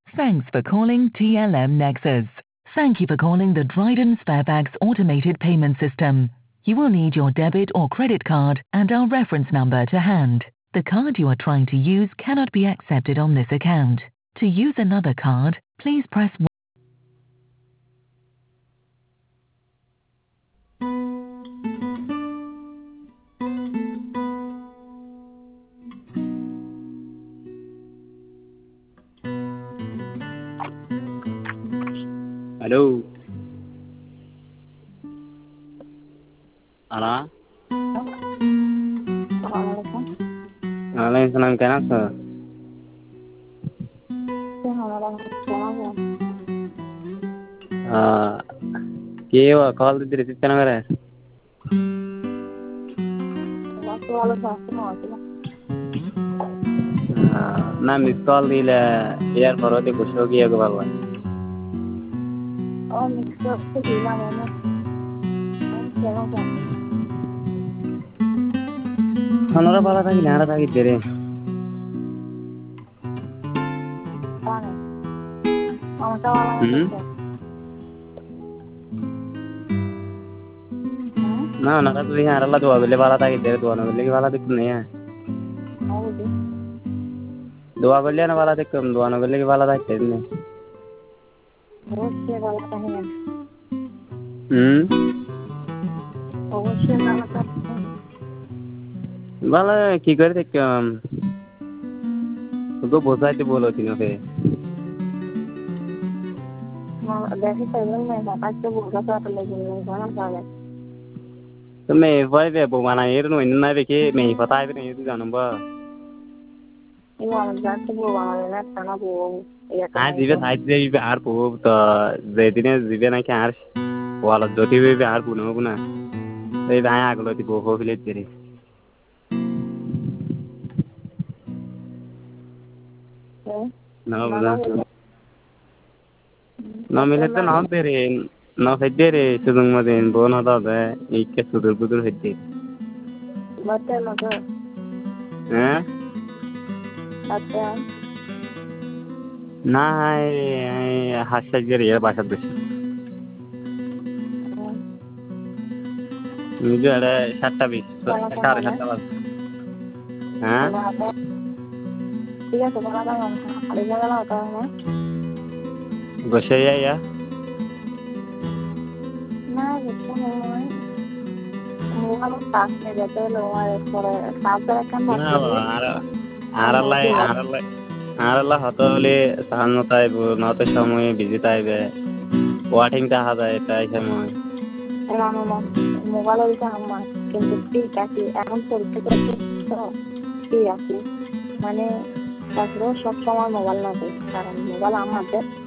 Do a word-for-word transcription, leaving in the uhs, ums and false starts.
Thanks for calling T L M Nexus. Thank you for calling the Dryden Sparebags automated payment system. You will need your debit or credit card and our reference number to hand. The card you are trying to use cannot be accepted on this account. To use another card, please press one. Hello. Ana. Waalaikumsalam salam kenan sir. Ah, ये वो call they receive करना मेरा है। ना miss call दी ले यार मरोते कुछ हो गया कबाल वाला। और मिस कॉल से दिला मैंने। चलो क्या? हमारा बाला था कि नारा था कि तेरे। कौन है? ममता वाला है क्या? ना ना तो यहाँ अल्लाह दुआ बिल्ले वाला था कि तेरे दुआ ना बिल्ले की वाला दिक्कत नहीं है। और भी? दुआ बिल्ले ना वाला दिक्कत दुआ ना बिल्ले की वाला था कि तेरे ने। बहुत से वाला था है। हम्म। बहुत से वाला था। वाला की करते क्या? तो बहुत सारे बोलो तीनों पे। वैसे पहले मैं बात तो बोल रहा था तो लेकिन नहीं जाना पाया। तो मैं वाले पे बुवाना ये तो इन्हें ना देखे मैं ही पता है भी नहीं तो जानूँ बा। ये वाला जात तो बुवाना लेना तना बुव ये हाँ जीवे साइड से भी आर बुव तो ज़ेदिने जीवे ना क्या आर वाला दो तीन भी आर बुनो बुना तो ये आया अगलो ती बुव फिले तेरे ना बुना ना मिले तो ना तेरे ना फिर सुदुंग मदेन बोना था बे एक के सुदुर बुदुर फिर मत मत हैं अच्छा ना है हास्य जरिए बात करते मुझे अरे सात बीस साढ़े सात बजे हाँ ठीक है तो बना था हम अरे क्या वाला होता है गोशेया या ना देखो मैं मुझे साथ में जाते लोग आए थोड़े साथ में रखना ना आरा आरा लाई आरा लाई आरा ला हाथों ले सहन होता है वो ना तो समय बिजी था है वाटिंग ता हाथ है ताई समय रानो मां मोबाइल वाला हम मां किंतु ठीक है कि एमन परीक्षा करके तो ठीक है माने তারপরে সব সময় মোবাইল না দেয় কারণ মোবাইল আমাদের